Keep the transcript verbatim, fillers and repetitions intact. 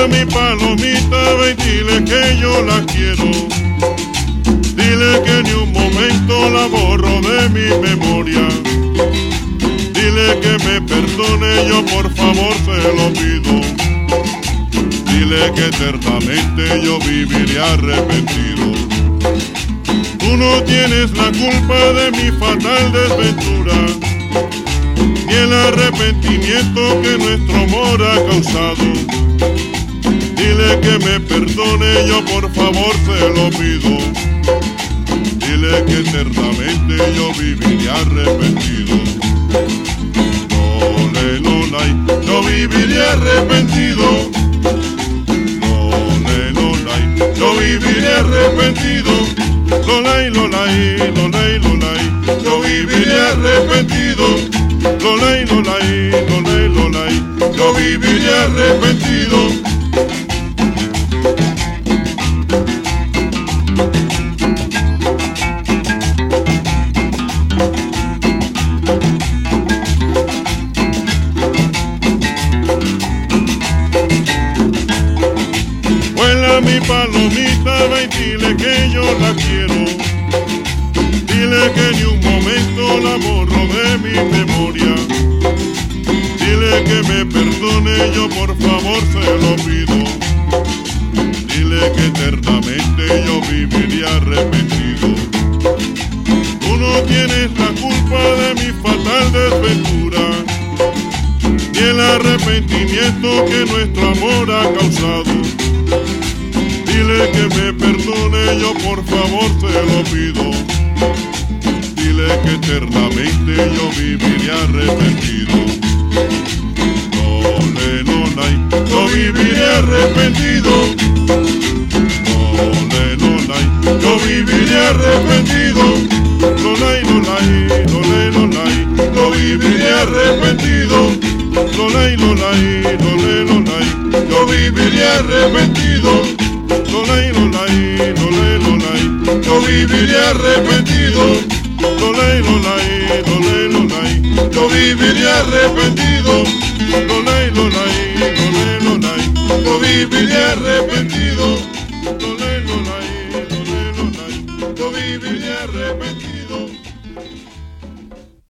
mi palomita, ve y dile que yo la quiero. Dile que ni un momento la borro de mi memoria. Dile que me perdone, yo por favor se lo pido. Dile que eternamente yo viviré arrepentido. Tú no tienes la culpa de mi fatal desventura, ni el arrepentimiento que nuestro amor ha causado. Dile que me perdone, yo por favor se lo pido. Dile que eternamente yo viviré arrepentido. Lole, lolay, yo viviré arrepentido. Lole, lolay, yo viviré arrepentido. Lolay, lolay, lolay, lolay, yo viviré arrepentido. Lolay, lolay, lolay, lolay, yo viviré arrepentido. Vuela mi palomita, ve y dile que yo la quiero. Dile que ni un momento la borro de mi memoria. Dile que me perdone, yo por favor se lo pido. Dile que eternamente yo viviré arrepentido. Tú no tienes la culpa de mi fatal desventura, ni el arrepentimiento que nuestro amor ha causado. Dile que me perdone, yo por favor se lo pido. Dile que eternamente yo viviré arrepentido. Lole, lolay, yo viviré arrepentido. Lole, lolay, yo viviré arrepentido. Lolay, lolay, lolay, lolay, yo viviré arrepentido. Lolay, lolay, lolay, lolay, yo viviré arrepentido. Lolay, lolay, lolay, lolay, yo viviré arrepentido. Lolay, lolay, lolay, lolay, yo viviré arrepentido.